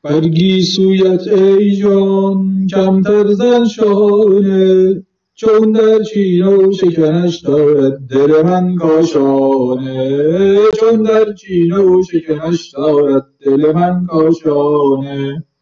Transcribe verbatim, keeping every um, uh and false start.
برگی سویت ای جان کمتر زن شانه، چون در چین و شکنش دارد دل من کاشانه، چون در چین و شکنش دارد دل من کاشانه.